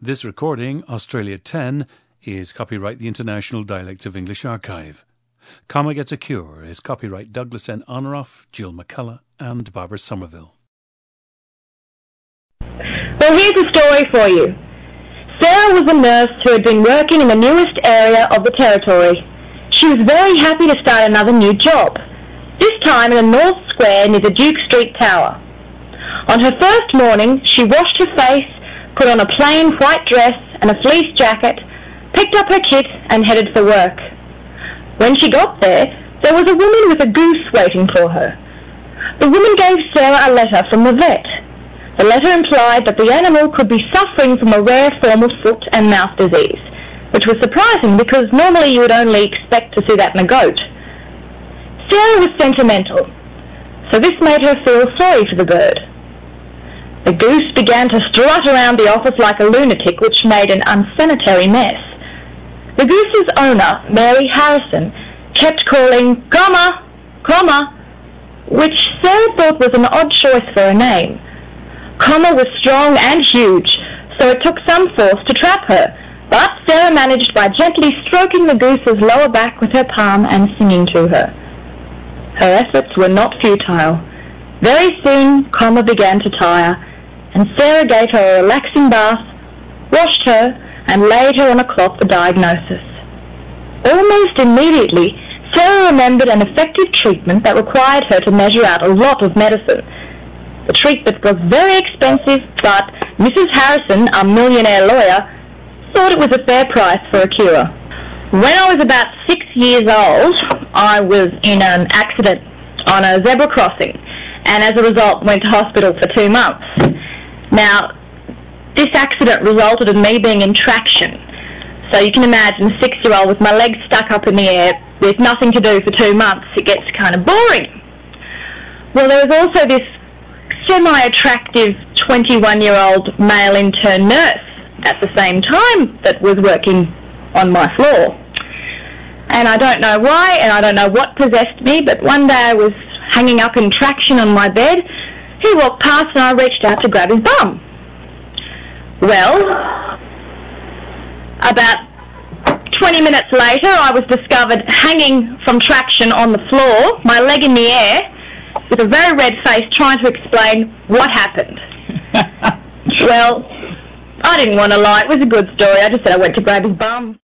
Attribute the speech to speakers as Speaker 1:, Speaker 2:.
Speaker 1: This recording, Australia 10, is copyright the International Dialects of English Archive. Comma Gets a Cure is copyright Douglas N. Honoroff, Jill McCullough and Barbara Somerville.
Speaker 2: Well, here's a story for you. Sarah was a nurse who had been working in the newest area of the territory. She was very happy to start another new job, this time in the North Square near the Duke Street Tower. On her first morning, she washed her face, put on a plain white dress and a fleece jacket, picked up her kit and headed for work. When she got there was a woman with a goose waiting for her. The woman gave Sarah a letter from the vet. The letter implied that the animal could be suffering from a rare form of foot and mouth disease, which was surprising because normally you would only expect to see that in a goat. Sarah was sentimental, so this made her feel sorry for the bird. The goose began to strut around the office like a lunatic, which made an unsanitary mess. The goose's owner, Mary Harrison, kept calling, "Comma, comma," which Sarah thought was an odd choice for a name. Comma was strong and huge, so it took some force to trap her, but Sarah managed by gently stroking the goose's lower back with her palm and singing to her. Her efforts were not futile. Very soon, Comma began to tire, and Sarah gave her a relaxing bath, washed her, and laid her on a cloth for diagnosis. Almost immediately, Sarah remembered an effective treatment that required her to measure out a lot of medicine. The treatment was very expensive, but Mrs. Harrison, a millionaire lawyer, thought it was a fair price for a cure. When I was about 6 years old, I was in an accident on a zebra crossing, and as a result went to hospital for 2 months. Now, this accident resulted in me being in traction. So you can imagine a 6-year-old with my legs stuck up in the air with nothing to do for 2 months. It gets kind of boring. Well, there was also this semi-attractive 21-year-old male intern nurse at the same time that was working on my floor. And I don't know why, and I don't know what possessed me, but one day I was hanging up in traction on my bed. He walked past and I reached out to grab his bum. Well, about 20 minutes later, I was discovered hanging from traction on the floor, my leg in the air, with a very red face, trying to explain what happened. Well, I didn't want to lie. It was a good story. I just said I went to grab his bum.